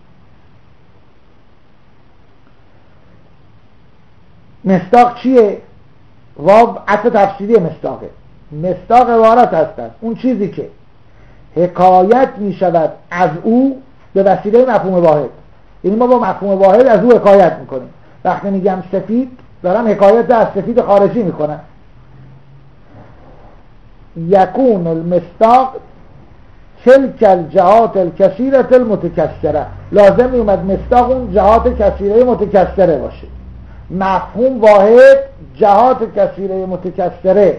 مصداق چیه؟ واو عطف تفسیری مصداقه. مصداق عبارت هست از اون چیزی که حکایت میشود از او به وسیله مفهوم واحد. یعنی ما با مفهوم واحد از او حکایت میکنیم. وقتی میگم سفید دارم حکایت از سفید خارجی میکنم. یکون المصداق تلک الجهات الکثیره المتکثره، لازم میومد مصداق اون جهات کثیره متکثره باشه. مفهوم واحد جهات کثیره متکثره،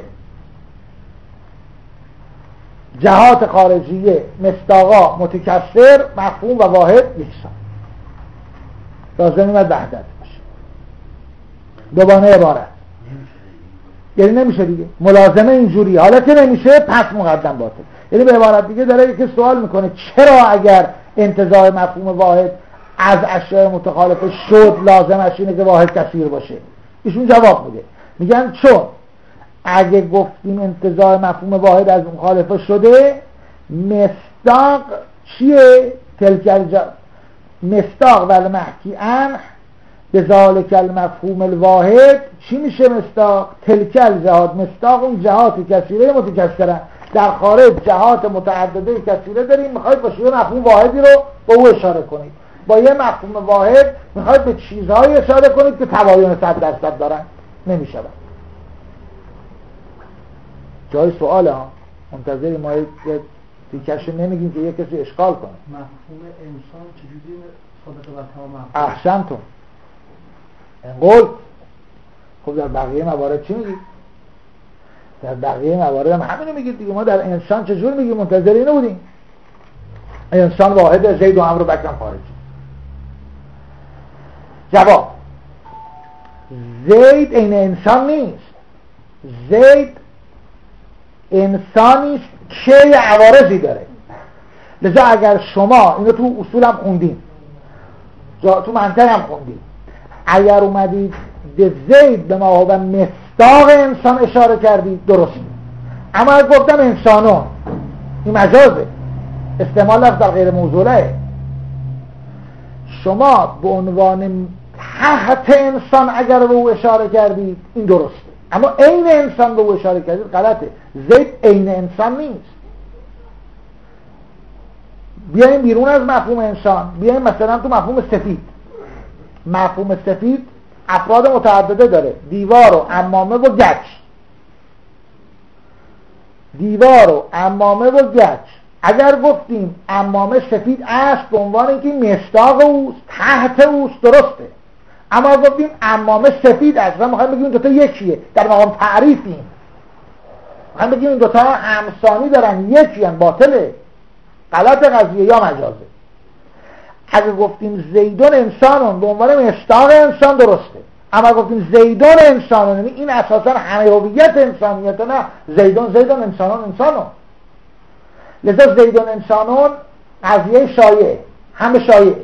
جهات خارجیه، مصداقا متکثر، مفهوم و واحد یکسان، لازم میومد وحدت باشه. دوباره عبارت یعنی نمیشه دیگه، ملازمه اینجوری، حالا که نمیشه پس مقدم باطل. یعنی به عبارت دیگه داره یکی سوال میکنه چرا اگر انتزاع مفهوم واحد از اشیاء متخالفه شد لازمش اینه که واحد کثیر باشه؟ ایشون جواب میده، میگن چون اگه گفتیم انتزاع مفهوم واحد از مخالفه شده، مصداق چیه؟ تلک جا... مصداق و المحکی عنه به ذالک المفهوم الواحد چی میشه مصداق؟ تلک الجهات، مصداق اون جهات کثیره متکثره. در خارج جهات متعدده کثیره داریم، میخواید با یه مفهوم واحدی رو با او اشاره کنید. با یه مفهوم واحد میخواید به چیزهایی اشاره کنید که تباین صد درصد دارن، نمیشه. جای سوال ها منتظری ما یه تیکش نمیگیم که یک کسی اشکال کنه. مفهوم انسان چجوری صادق بر تمام مفهوم؟ احسنتون انقل. خب در بقیه موارد چی میگید؟ در بقیه موارد هم همینو میگید دیگه. ما در انسان چجور میگیم؟ منتظر اینو بودیم انسان واحد، زید و عمرو و بکرم خارجی. جواب: زید عین انسان نیست. زید انسانی است که یه عوارضی داره. لذا اگر شما اینو تو اصول هم خوندیم، تو منطق هم خوندیم، اگر اومدید به زید به ما و مصداق انسان اشاره کردید درست، اما از گفتم انسانون، این مجازه، استعمال لفظ در غیر موضوعه. شما به عنوان تحت انسان اگر به او اشاره کردید این درسته، اما عین انسان به او اشاره کردید غلطه. زید عین انسان نیست. بیایم بیرون از مفهوم انسان، بیایم مثلا تو مفهوم سفید. مفهوم سفید افراد متعدده داره: دیوار و عمامه و گچ. دیوار و عمامه و گچ. اگر گفتیم عمامه سفید است به عنوان اینکه مصداق اوست، تحت اوست، درسته. اما گفتیم عمامه سفید است، ما میخوایم بگیم این دوتا یکیه، در مقام تعریفیم. میخوایم بگیم این دوتا همسانی دارن، یکی هم باطله، غلط قضیه یا مجازه. اگر گفتیم زیدون انسانون به عنوان مصداق انسان درسته، اما گفتیم زیدون انسانون، یعنی این اساسا همه هویت انسانیت، نه زیدون زیدون انسانون انسانون. لذا زیدون انسانون قضیه شایع، همه شایع،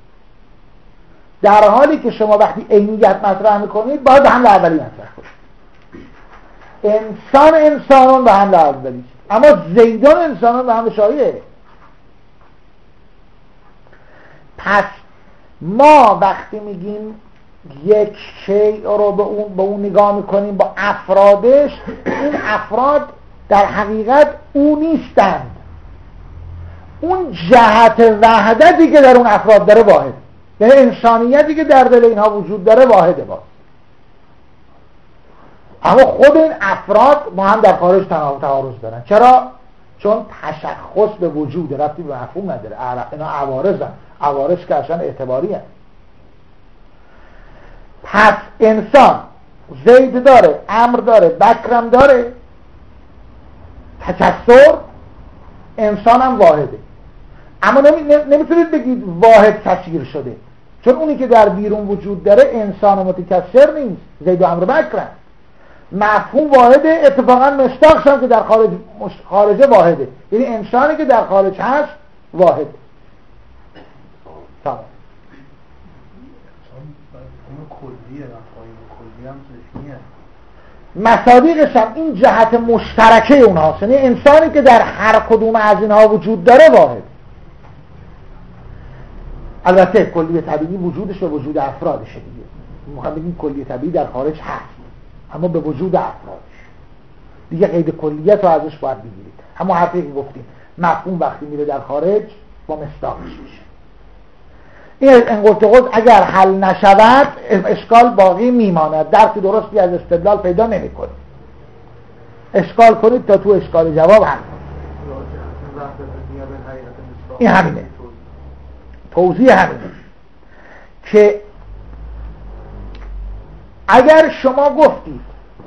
در حالی که شما وقتی عینیت مطرح میکنید باید به حمل اولی مطرح کنید. انسان انسانون به حمل اولی، اما زیدون انسانون به حمل شایع. پس ما وقتی میگیم یک شیء رو به اون به اون نگاه میکنیم با افرادش، این افراد در حقیقت او نیستند. اون جهت وحدتی که در اون افراد داره واحد، یعنی انسانیتی که در دل اینها وجود داره واحده باز. اما خود این افراد ما هم در خارج تعارض دارن. چرا؟ چون تشخص به وجود، ربطی به مفهوم نداره. اینا عوارضن، عوارض که اصلا اعتباری هست. پس انسان زید داره، امر داره، بکرم داره، تکسر، انسان هم واحده. اما نمیتونید بگید واحد کثیر شده، چون اونی که در بیرون وجود داره انسان متکثر نیست، زید و امر و بکرم. مفهوم واحده، اتفاقا مصداقش هم که در خارج خارجه واحده، یعنی انسانی که در خارج هست واحده. تمام. کلیه، مفاهیم کلی هم ذهنیه. مصادیقش هم این جهت مشترکه اونهاست، یعنی انسانی که در هر کدوم از اینها وجود داره واحد. البته کلیه طبیعی وجودش به وجود افرادشه دیگه. میخوام بگیم کلیه طبیعی در خارج هست، اما به وجود افرادش دیگه قید کلیت رو ازش باید بگیرید. اما حرفی که گفتیم مفهوم وقتی میره در خارج با مصداقش میشه. این انقطاعات اگر حل نشود اشکال باقی میماند، درک درستی از استدلال پیدا نمی‌کنید. اشکال کنید تا تو اشکال جواب حل کنید. این همینه، توضیح همینه که اگر شما گفتید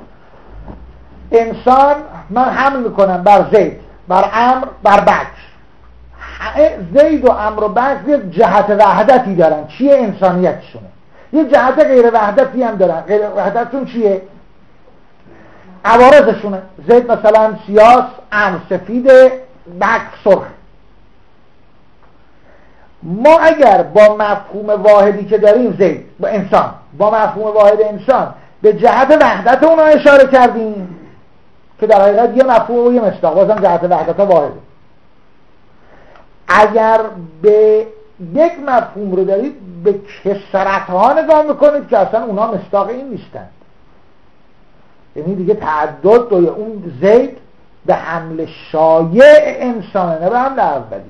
انسان من حمل میکنم بر زید، بر امر، بر بکر، زید و امر و بکر یک جهت وحدتی دارن. چیه؟ انسانیتشونه. یک جهت غیر وحدتی هم دارن. غیر وحدتشون چیه؟ عوارضشونه. زید مثلا سیاس، امر سفیده، بکر سرخ. ما اگر با مفهوم واحدی که داریم زید با انسان، با مفهوم واحد انسان به جهت وحدت اونا اشاره کردیم که در حقیقت یه مفهوم و یه مصداق، بازم جهت وحدت ها واحده. اگر به یک مفهوم رو دارید به کثرت ها نگاه میکنید که اصلا اونا مصداق این نیستند، یعنی دیگه تعدد و اون زید به حمل شایع انسانه، نه به حمل اولی.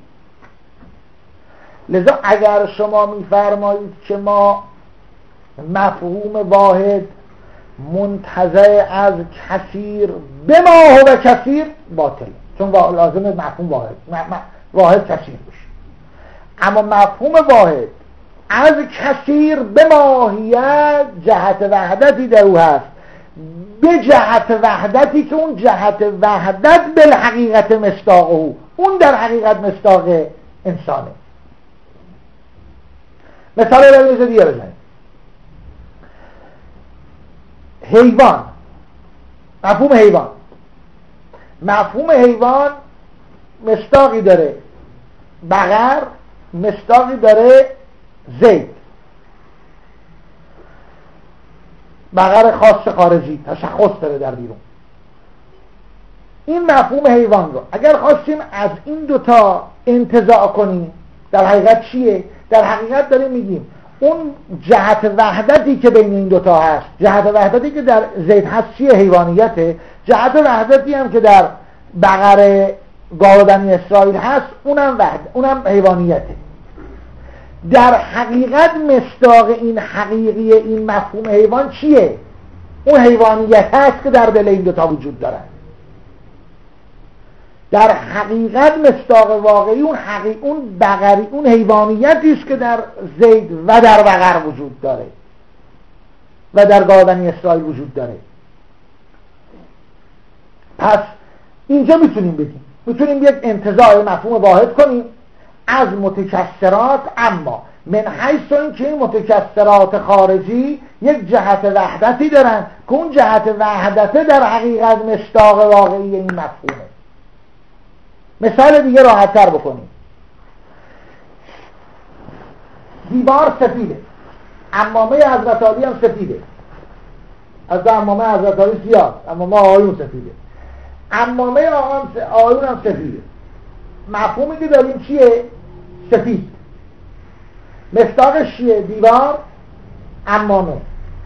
لذا اگر شما میفرمایید که ما مفهوم واحد منتزع از کثیر به ما هو کثیر، باطل. چون لازمه مفهوم واحد واحد کثیر بشه. اما مفهوم واحد از کثیر به ماهیت جهت وحدتی در او هست، به جهت وحدتی که اون جهت وحدت بالحقیقت مصداق او، اون در حقیقت مصداق انسانه. مثال رو دیگه بزنیم. حیوان، مفهوم حیوان مفهوم حیوان مصداقی داره بقر، مصداقی داره زید، بقر خاص خارجی تشخص داره در بیرون. این مفهوم حیوان رو اگر خواستیم از این دوتا انتزاع کنیم در حقیقت چیه؟ در حقیقت داریم میگیم اون جهت وحدتی که بین این دوتا هست، جهت وحدتی که در زید هست چیه؟ حیوانیته. جهت وحدتی هم که در بقر گاو بنی اسرائیل هست اونم وحد، اونم حیوانیته. در حقیقت مصداق این حقیقی این مفهوم حیوان چیه؟ اون حیوانیت هست که در دل این دوتا وجود دارن. در حقیقت مصداق واقعی اون حقیق اون بقری اون حیوانیتی است که در زید و در بقر وجود داره و در گاو بنی اسرائیل وجود داره. پس اینجا میتونیم بگیم میتونیم یک انتزاع مفهوم واحد کنیم از متکثرات، اما من حیث این که این متکثرات خارجی یک جهت وحدتی دارن که اون جهت وحدته در حقیقت مصداق واقعی این مفهومه. مثال دیگه راحت تر بکنیم. دیوار سفیده، عمامه حضرت علی هم سفیده، از عمامه حضرت علی سیاه، عمامه آقایون سفیده، عمامه آقایون هم سفیده. مفهومی که داریم چیه؟ سفید. مصداقش چیه؟ دیوار، عمامه.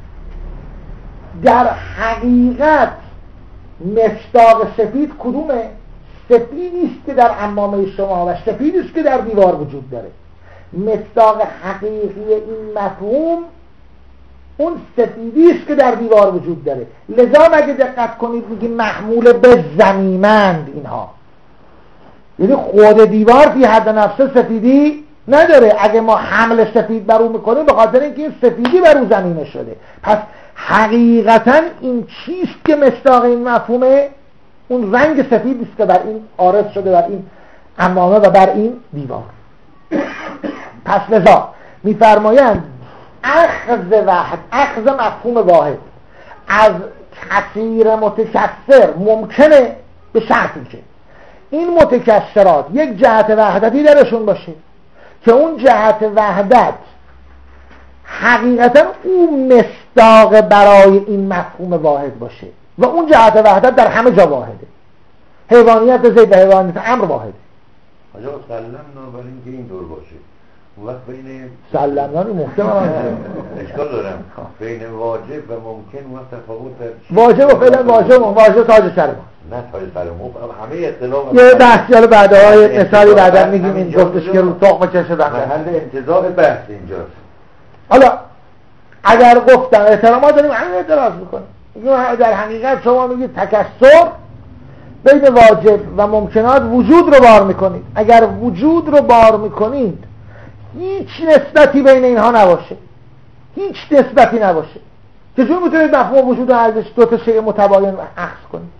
در حقیقت مصداق سفید کدومه؟ سفیدی است که در عمامه شما و سفیدی است که در دیوار وجود داره. مصداق حقیقی این مفهوم اون سفیدی است که در دیوار وجود داره. لذا اگه دقت کنید میگیم محمول به زمیمند اینها، یعنی خود دیوار فی حد نفسه سفیدی نداره. اگه ما حمل سفید بر اون میکنیم به خاطر اینکه این سفیدی بر اون زمینه شده. پس حقیقتا این چیست که مصداق این مفهومه؟ اون رنگ سفیدی است که بر این عارض شده، بر این عمامه و بر این دیوار. پس لذا میفرمایند اخذ واحد، اخذ مفهوم واحد از کثیر متکثر ممکنه به شرطی که این متکثرات یک جهت وحدتی درشون باشه که اون جهت وحدت حقیقتا اون مصداق برای این مفهوم واحد باشه و اون جهت وحدت در همه جا واحده. حیوانیت زید و حیوانیت امر واحده. آجا سلمنا برای اینکه این دور باشه اون وقت بین سلمنا رو محکم هم اشکال دارم بین واجب و ممکن اون وقت تفاوت واجب و فعلا واجب و واجب تاج سر ما نه تاج سر ما همه اختلاف یه بحثی حالا بعدها یه مثالی بعدا میگیم این گفتش که رو تخم چشه بخشه محل انتزاع بحث اینجاست. حالا اگر گفتم احترامات داریم همین اعتراض میکنیم در حقیقت شما میگید تکثر بین واجب و ممکنات وجود رو بار میکنید. اگر وجود رو بار میکنید هیچ نسبتی بین اینها نباشه، هیچ نسبتی نباشه، چجور میتونید مفهوم وجود رو ازش دو تا شیء متباین اخذ کنید؟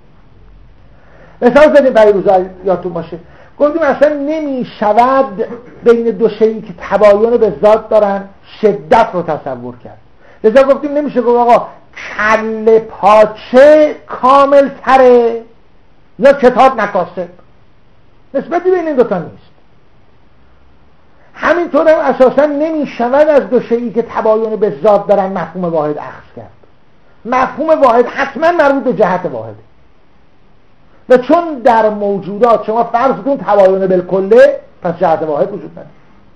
مثال زدیم برای روزا یادتون باشه گفتیم اصلا نمیشود بین دو شیئی که تباین به ذات دارن شدت رو تصور کرد. لذا گفتیم نمیشه گفت آقا کله پاچه کامل تره یا کتاب نکاسه، نسبتی بین این دوتا نیست. همینطور هم اساسا نمیشود از دو شیئی که تباین به ذات دارن مفهوم واحد اخذ کرد. مفهوم واحد حتما مربوط به جهت واحده و چون در موجودات شما فرض کن تباین بالکله، پس جهت واحد وجود نداره.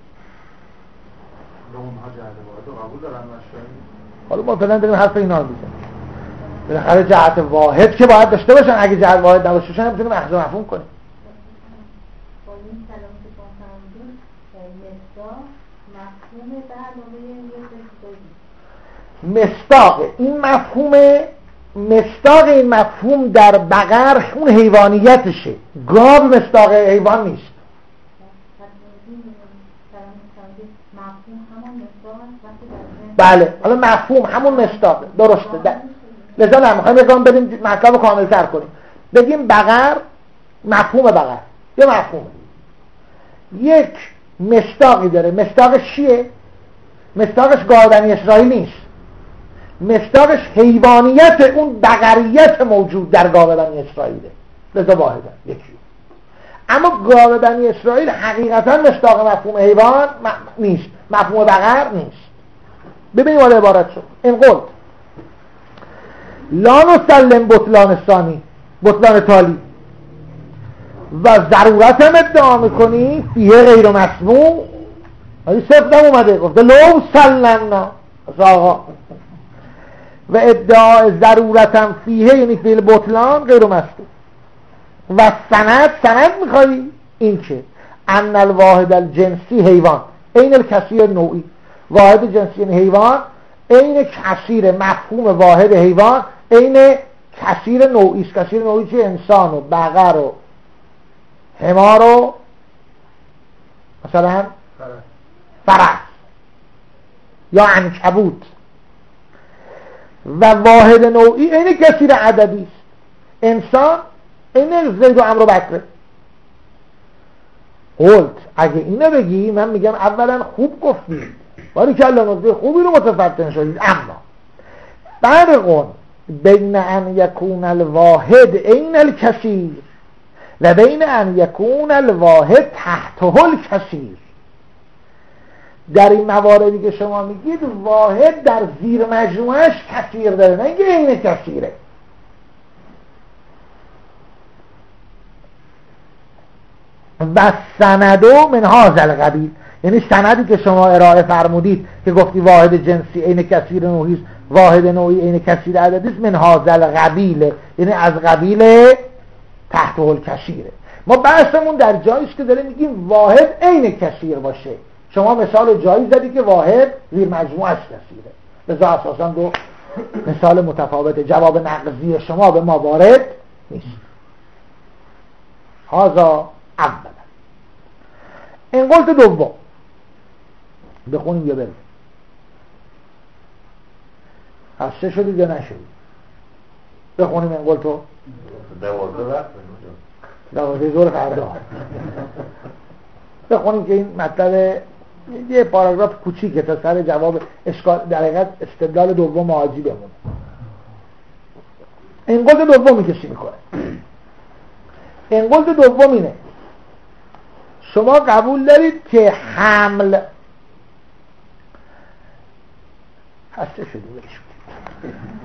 اونها جهت واحد رو قبول دارن مشاهیر. حالا ما فعلا داریم حرف اینا رو میزنیم. بالاخره جهت واحد که باید داشته باشن، اگه جهت واحد نباشه نمیتونیم اخذ مفهوم کنیم. با این کلام که گفتم مصداق مفهوم به علاوه یک مصداق مصداق این مفهوم مصداق این مفهوم در بقر اون حیوانیتشه، گاو مصداق حیوان نیست. بله حالا مفهوم همون مصداقه، درسته. لذا نمیخوایم بگم بریم مطلب کامل تر کنیم، بگیم بقر مفهوم بقر یه مفهومه، یک مصداقی داره. مصداقش چیه؟ مصداقش گاو بنی اسرائیل نیست، مصداقش حیوانیت اون بقریت موجود در گاو بنی اسرائیله، لذا واحده یکی. اما گاو بنی اسرائیل حقیقتا مصداق مفهوم حیوان نیست، مفهوم بقر نیست. ببینیم حالا عبارت شد این قلت لا نسلم بطلان ثانی، بطلان تالی، و ضرورت هم ادعا میکنی فیه غیر مسموع. این صفتم اومده گفته لو سلمنا آقا، و ادعا ضرورتم فیه یعنی فیل بطلان غیر مسموع. و سند سند میخوایی این که ان الواحد الجنسی حیوان این الکثیر نوعی، واحد جنسی یعنی حیوان این کثیر، مفهوم واحد حیوان این کثیر نوعی است. کثیر نوعی چه؟ انسان و بقر و حمار و مثلا فرس یا عنکبوت. و واحد نوعی این کثیر عددی است، انسان این زید و عمرو و بکره. قلت اگه اینو بگی من میگم اولا خوب گفتید، باری که الله نزده خوبی رو متفتن شدید، اما فرق بین ان یکون الواحد این الکثیر و بین ان یکون الواحد تحته الکثیر. در این مواردی که شما میگید واحد در زیر مجموعش کثیر داره، نه اینکه این کثیره. و سندو من هذا القبیل، یعنی سندی که شما ارائه فرمودید که گفتی واحد جنسی عین کثیر نوعی، واحد نوعی عین کثیر عددی است، من هذا القبیل یعنی از قبیل تحت الکثیره. ما بحثمون در جایی است که داریم میگیم واحد عین کثیر باشه. شما مثال جایی زدی که واحد زیر مجموعش کثیره، لذا اساسا دو مثال متفاوته. جواب نقضی شما به ما وارد نیست. هذا اولا. این قلت دوم بخونیم یا بریم؟ هسته شدید یا نشدید؟ بخونیم این قلتو دوازده رفت دوازده زور فردا بخونیم که این مطلب یه پاراگراف کوچیکه تا سر جواب اشکال در حقیقت استدلال دوم حاجی بمونه. این قلت دومی کسی میکنه. این قلت دوم اینه شما قبول دارید که حمل هسته شدید